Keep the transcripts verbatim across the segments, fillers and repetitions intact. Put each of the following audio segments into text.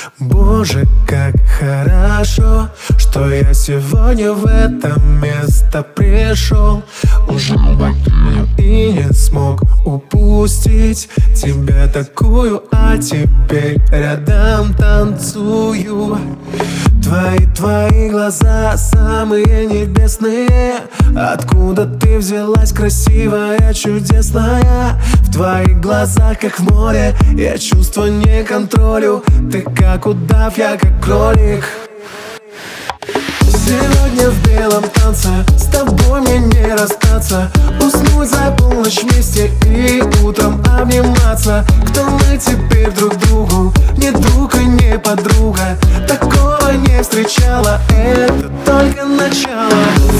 Боже, как хорошо, что я сегодня в это место пришел. Уже покинул и не смог упустить тебя такую, а теперь рядом танцую. Твои, твои глаза самые небесные. Откуда ты взялась, красивая, чудесная? В твоих глазах, как в море, я чувства не контролю. Ты как удав, я как кролик. Сегодня в белом танце с тобой мне не расстаться. Уснуть за полночь вместе и утром обниматься. Кто мы теперь друг другу? Не друг и не подруга. Такого не встречала, это только начало.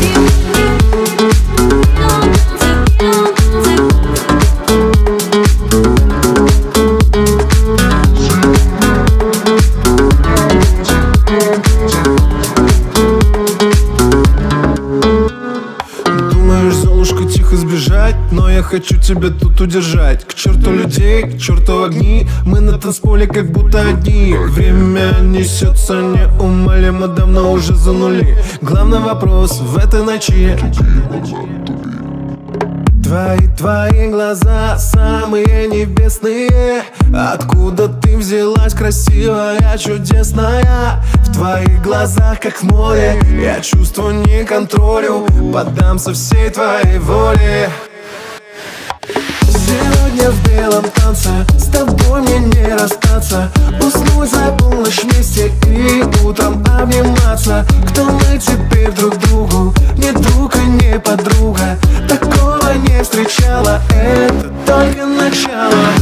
Сбежать, но я хочу тебя тут удержать. К черту людей, к черту огни. Мы на танцполе как будто одни. Время несется неумолимо, давно уже за нули. Главный вопрос в этой ночи: Твои, твои глаза самые небесные. Откуда ты взялась, красивая, чудесная? В твоих глазах, как в море, я чувства не контролю. Поддамся всей твоей воле. Сегодня в белом танце с тобой мне не расстаться. Уснуть за полночь вместе и утром обниматься. Кто мы теперь друг другу? Не друг и не подруга. Такого не встречала, это только начало.